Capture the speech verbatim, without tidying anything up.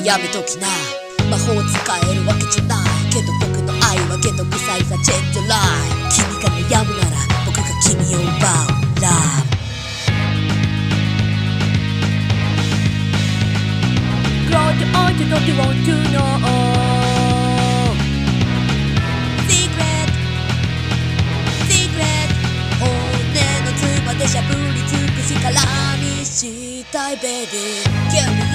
やめときな。魔法使えるわけじゃないけど僕の愛は解毒さいさチェンジライフ。君が悩むなら僕が君を奪う Love。 Close your eyes, you don't want to know Secret Secret 本音のつまでしゃぶり尽くしからにしたいベビー。